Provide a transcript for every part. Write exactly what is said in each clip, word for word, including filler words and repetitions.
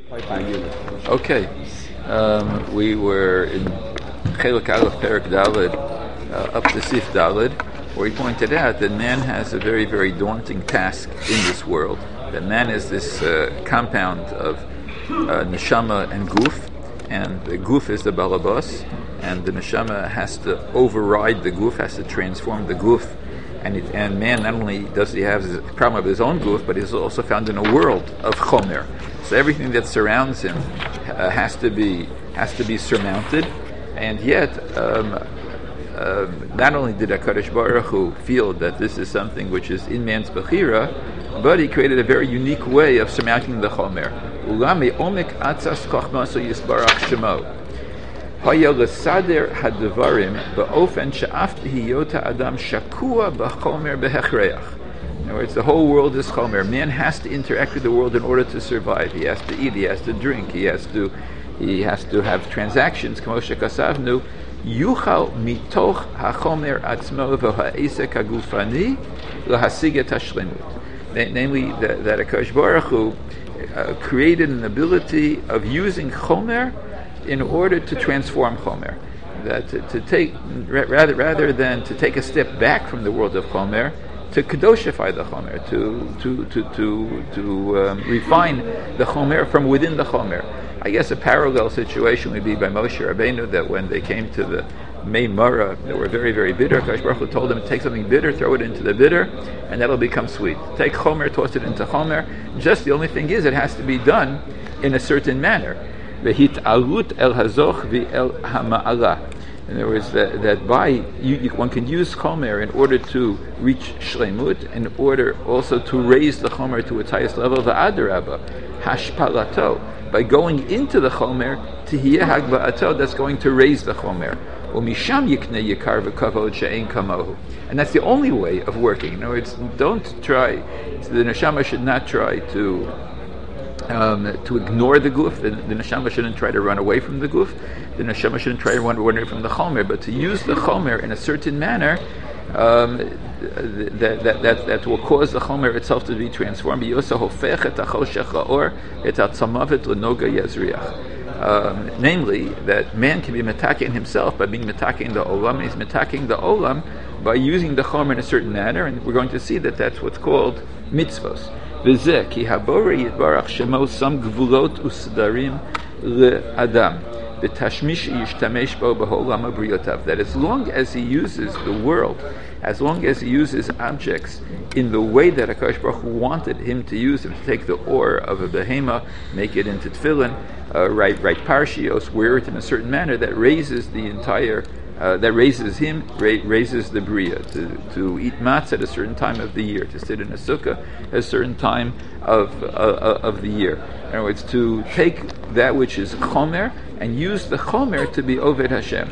Okay, um, we were in Chelek Aleph Perek Daled, uh, up to Sif Daled, where he pointed out that man has a very, very daunting task in this world. That man is this uh, compound of uh, neshama and guf, and the guf is the balabas, and the neshama has to override the guf, has to transform the guf. And, it, and man, not only does he have the problem of his own guf, but he's also found in a world of chomer. So everything that surrounds him uh, has to be has to be surmounted. And yet, um, uh, not only did HaKadosh Baruch Hu feel that this is something which is in man's bechira, but he created a very unique way of surmounting the chomer. Ulami omek atzas kochmaso yisbarach shemo. Haya lesader hadvarim beofen she'af hiyota adam shakua b'chomer behechreach. In other words, the whole world is chomer. Man has to interact with the world in order to survive. He has to eat. He has to drink. He has to, he has to have transactions. Kamo shekasavnu, yuchal mitoch hachomer atzmo v'ha'esek hagufani lahasiget hashlemut. Namely, that, that HaKadosh Baruch Hu uh, created an ability of using chomer in order to transform chomer. That to, to take rather rather than to take a step back from the world of chomer, to kadoshify the chomer, to to to to to um, refine the chomer from within the chomer. I guess a parallel situation would be by Moshe Rabbeinu, that when they came to the Mei Mara, they were very, very bitter. HaKadosh Baruch Hu told them, take something bitter, throw it into the bitter, and that'll become sweet. Take chomer, toss it into chomer. Just the only thing is, it has to be done in a certain manner. V'hit'alut el hazoch v'el hama'ala. In other words, that, that by you, you, one can use chomer in order to reach shleimut, in order also to raise the chomer to its highest level. V'adarabba hashpalato, by going into the chomer, tihiyeh hagba'ato, that's going to raise the chomer. Umisham yikne yikar v'kavod she'ein kamohu, and that's the only way of working. In other words, don't try. The neshama should not try to. Um, to ignore the guf. The, the neshama shouldn't try to run away from the guf. The neshama shouldn't try to run away from the chomer, but to use the chomer in a certain manner um, that, that, that, that will cause the chomer itself to be transformed. Um, namely, that man can be metaking himself by being metaking the olam, and he's metaking the olam by using the chomer in a certain manner, and we're going to see that that's what's called mitzvos. V'zeh ki habore yitbarach shemo sam gvulot usdarim le'adam v'tashmish yishtamesh bo b'holam habriyotav. That as long as he uses the world, as long as he uses objects in the way that HaKadosh Baruch Hu wanted him to use them, to take the ore of a behema, make it into tefillin, uh, write, write parshios, wear it in a certain manner that raises the entire Uh, that raises him, ra- raises the bria, to, to eat matzah at a certain time of the year, to sit in a sukkah at a certain time of uh, of the year. In other words, to take that which is chomer and use the chomer to be Oved Hashem.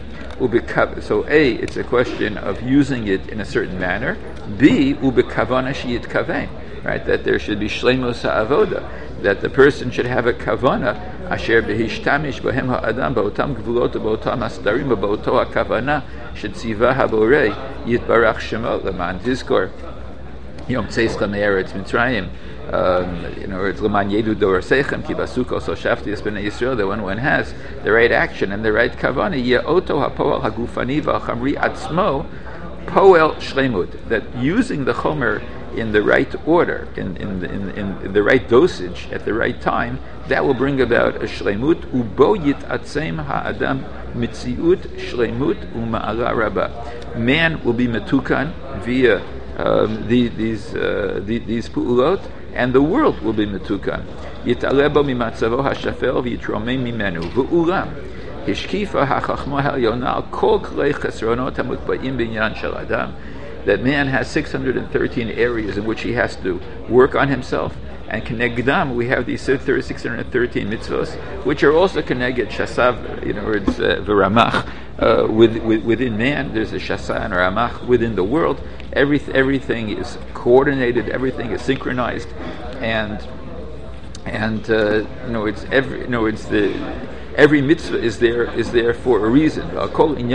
So A, it's a question of using it in a certain manner. B, ubekavana sheyit kavein, right? That there should be shleimos ha'avoda, that the person should have a kavana asher behishtamish bohem ha'adam ba'otam gvulot ba'otam asdarim ba'oto ha'kavana shetziva haborei yitbarach shemo leman tizkor yom tzeischa me'eretz mitzrayim. You know, it's leman yedu dor seichem ki basuko so shafti es b'nei Yisrael, that when one has the right action and the right kavana, ye'oto ha'poel ha'gufani v'achamri atzmo poel shleimut, that using the chomer in the right order, in in, in in the right dosage, at the right time, that will bring about a shleimut. Ubo yitatzem ha'adam mitziut shleimut u'ma'ala rabba. Man will be metukan via um, the, these uh, the, these pu'ulot, and the world will be metukan. Yitalebo mimatzavo hashafel v'yitromem mimenu v'ulam hishkifa ha'chachma ha'yona al kol klei chesronot hamutba'im binyan shel adam. That man has six hundred thirteen areas in which he has to work on himself. And Kenegdam, we have these six hundred thirteen mitzvos, which are also Keneged Shasav, in other words, uh, V'ramach. Uh, with, with, within man, there's a Shasa and a Ramach. Within the world, every, everything is coordinated, everything is synchronized. And, and uh, you know, it's every, you know, it's the, Every mitzvah is there is there for a reason. The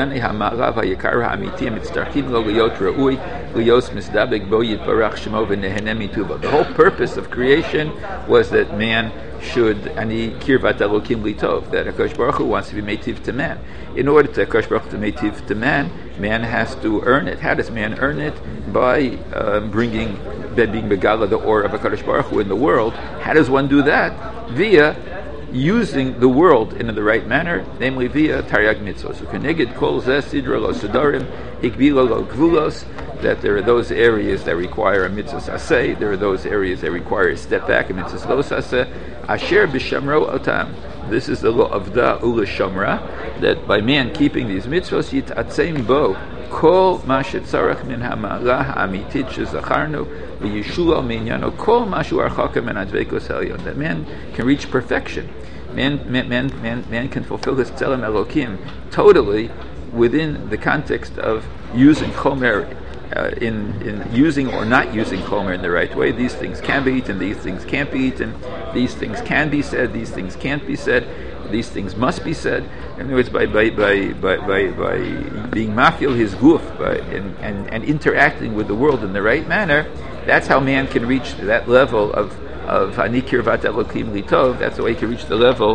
whole purpose of creation was that man should ani kirvat elokim litov, that Hakadosh Baruch Hu wants to be meitiv to man. In order to Hakadosh Baruch Hu to meitiv to man, man has to earn it. How does man earn it? By uh, bringing, by being begala the or of Hakadosh Baruch Hu in the world. How does one do that? Via using the world in the right manner, namely via Taryag mitzvos. Ukeneged kol zeh sidra lo sedarim, higbila lo gvulos, that there are those areas that require a mitzvah saseh, there are those areas that require a step back, a mitzvah lo saseh, asher b'shamro otam. This is the law of da ula shamra, that by man keeping these mitzvos, yitatzem bo kol ma shetzarach min ha'ma'ala ha'amitit shezacharnu v'yishua minyano kol ma shu archaka min adveikos elyon. That man can reach perfection. Man, man, man, man, man can fulfill his tzelem elokim totally within the context of using chomer, uh, in in using or not using chomer in the right way. These things can be eaten, these things can't be eaten, these things can be said, these things can't be said, these things must be said. In other words, by by by by by, by being mafil his guf, by, and, and and interacting with the world in the right manner, that's how man can reach that level of of hanikir vat elokim litov. That's the way he can reach the level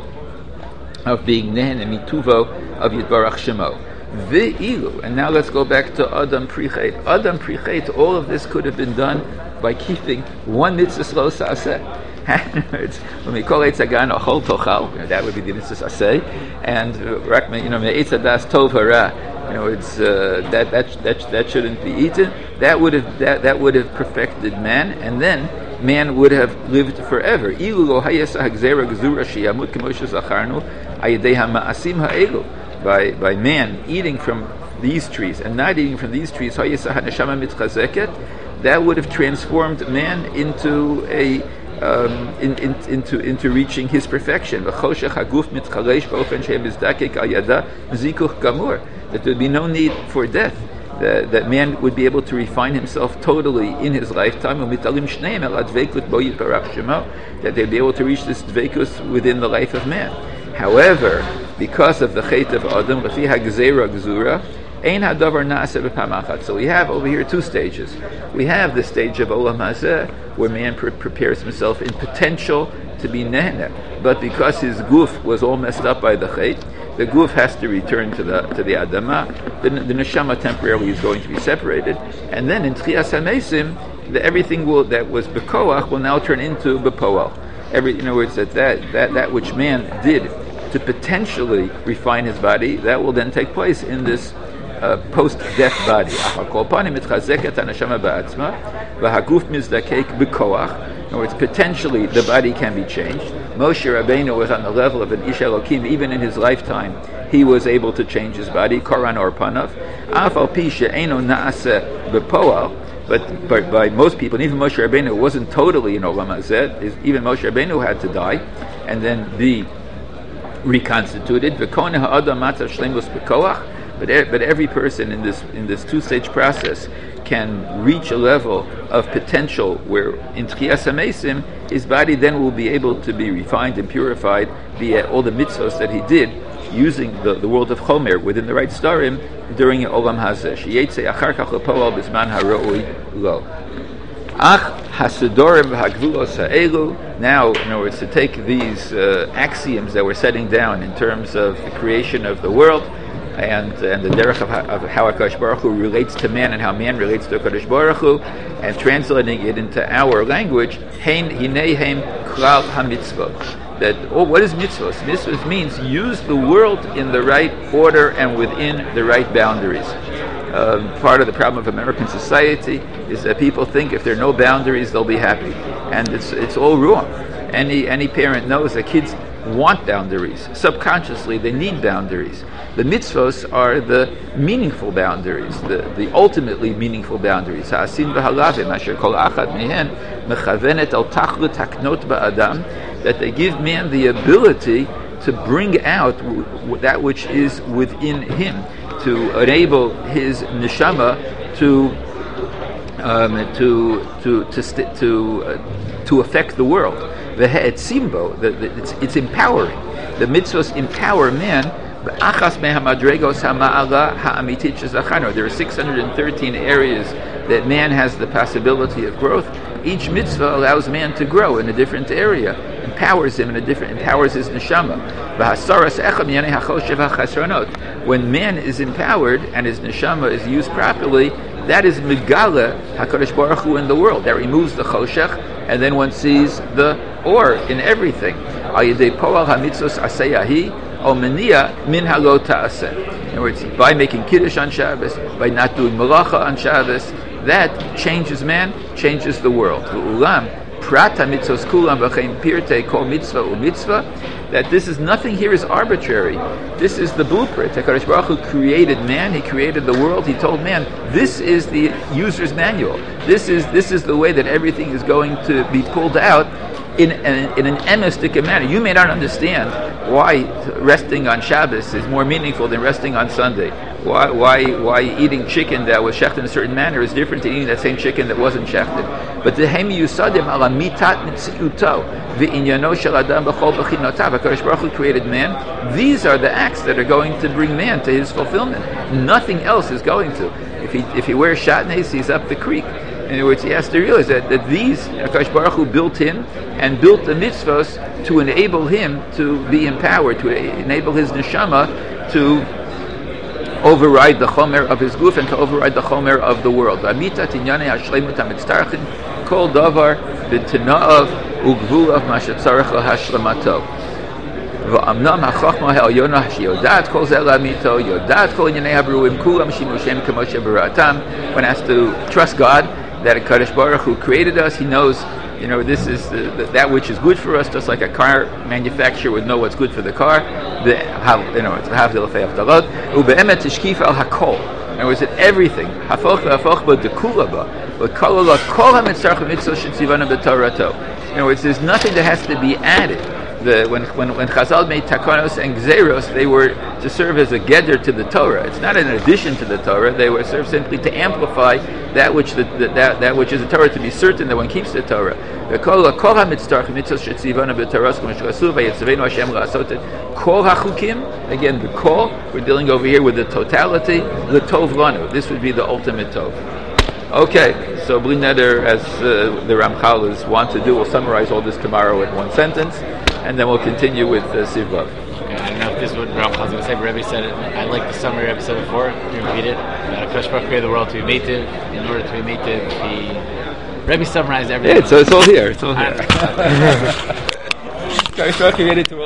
of being nehen and mituvo of Yitbarach Shemo. Ve'ilu, and now let's go back to Adam Prichet. Adam Prichet, all of this could have been done by keeping one mitzvah lo saseh. When we call Eitz Hagan Ochol Tochal, that would be the mitzvah saseh, and uh, you know Eitz Hadas Tov Hara, you know it's uh, that that that that shouldn't be eaten. That would have that that would have perfected man, and then man would have lived forever. Ilu lo hayesa hagzera gezura sheyamut k'moshe zacharnu ayidei hamaasim ha'elu. By by man eating from these trees and not eating from these trees, that would have transformed man into a um, in, in, into into reaching his perfection. That there would be no need for death. That, that man would be able to refine himself totally in his lifetime. That they'd be able to reach this dveikus within the life of man. However, because of the chait of Adam, lefi hagzeira gzura, ein hadavar naaseh b'pam achat. So we have over here two stages. We have the stage of olam hazeh, where man pre- prepares himself in potential to be nehene, but because his guf was all messed up by the chait, the guf has to return to the to the adama. The, the neshama temporarily is going to be separated, and then in tchias hamesim, the everything will, that was bekoach will now turn into bepoel. Every, in other words, that, that that that which man did to potentially refine his body, that will then take place in this uh, post-death body. In other words, potentially the body can be changed. Moshe Rabbeinu was on the level of an Ish Elokim. Even in his lifetime, he was able to change his body. Koran or Panav. But, but by most people, and even Moshe Rabbeinu wasn't totally in Olam Hazeh. Even Moshe Rabbeinu had to die and then be reconstituted. But but every person in this in this two-stage process can reach a level of potential where in Tchias HaMesim his body then will be able to be refined and purified via all the mitzvos that he did using the, the world of Chomer within the right starim during Olam Hazeh. Sheyetze achar kach lepoel b'zman haroi lo. Ach hasidorim hagvulos ha'elu. Now, in other words, to take these uh, axioms that we're setting down in terms of the creation of the world and and the derech of, of how HaKadosh Baruch Hu relates to man and how man relates to HaKadosh Baruch Hu, and translating it into our language, hein hinei heim klal hamitzvot. That oh, what is mitzvos? Mitzvos means use the world in the right order and within the right boundaries. Um, part of the problem of American society is that people think if there are no boundaries, they'll be happy, and it's it's all wrong. Any any parent knows that kids want boundaries. Subconsciously, they need boundaries. The mitzvos are the meaningful boundaries, the, the ultimately meaningful boundaries. Ha'asin v'halavim asher kol achad mehen mechavenet al tachlut haknot ba'adam, that they give man the ability to bring out w- w- that which is within him, to enable his neshama to um, to to to st- to uh, to affect the world. The He'etzimbo, the, the, it's, it's empowering. The mitzvahs empower man. There are six hundred thirteen areas that man has the possibility of growth. Each mitzvah allows man to grow in a different area, empowers him in a different, empowers his neshama. When man is empowered and his neshama is used properly, that is Megala HaKadosh Baruch Hu in the world. That removes the choshech, and then one sees the or in everything. In other words, by making kiddush on Shabbos, by not doing malacha on Shabbos, that changes man, changes the world. That this is nothing here is arbitrary. This is the blueprint. HaKadosh Baruch Hu created man. He created the world. He told man, this is the user's manual. This is this is the way that everything is going to be pulled out in an, in an emistic manner. You may not understand why resting on Shabbos is more meaningful than resting on Sunday. Why why why eating chicken that was shechted in a certain manner is different to eating that same chicken that wasn't shechted. But the hemi yusadim ala mitat mitziuto v'inyano shel adam b'chol b'chinotav. HaKadosh Baruch Hu created man. These are the acts that are going to bring man to his fulfillment. Nothing else is going to. If he if he wears shatnez, he's up the creek. In other words, he has to realize that, that these, HaKadosh Baruch Hu built him and built the mitzvahs to enable him to be empowered, to enable his neshama to override the chomer of his guf and to override the chomer of the world. Amita tinyane hashleimut hamitztarchin kol davar b'tena'av ugvulav mashatzarech lahashlamato. V'amnam hachachma ha'elyona sheyodat kol zeh la'amito yodat kol inyanei habruim kulam shimushem k'moshe b'ra'atam. One has to trust God that HaKadosh Baruch Hu created us. He knows, you know, this is the, the, that which is good for us, just like a car manufacturer would know what's good for the car. The, how, you know, it's havdil fe'avdalot. Ube'emet tishkif al hakol. In other words, that everything, hafoch hafoch b'dekula ba, b'kolola kol hamitzarch mitzvah shetzivana b'torato. In other words, there's nothing that has to be added. The, when, when, when Chazal made Takanos and Gzeros, they were to serve as a geder to the Torah. It's not an addition to the Torah. They were served simply to amplify that which the, the, that, that which is the Torah, to be certain that one keeps the Torah. Kol hachukim, again, the kol, we're dealing over here with the totality, the tov lanu. This would be the ultimate tov. Okay, so Bli Neder, as uh, the Ramchal is want to do, we'll summarize all this tomorrow in one sentence, and then we'll continue with uh, Siv Vav. Okay, I don't know if this is what Ramchal was going to say, but Rebbe said it. I like the summary Rebbe said before. You repeat it. That HaKadosh Baruch Hu created the world to be meitiv. In order to be meitiv, he Rebbe summarized everything. Yeah, so it's all here. It's all here.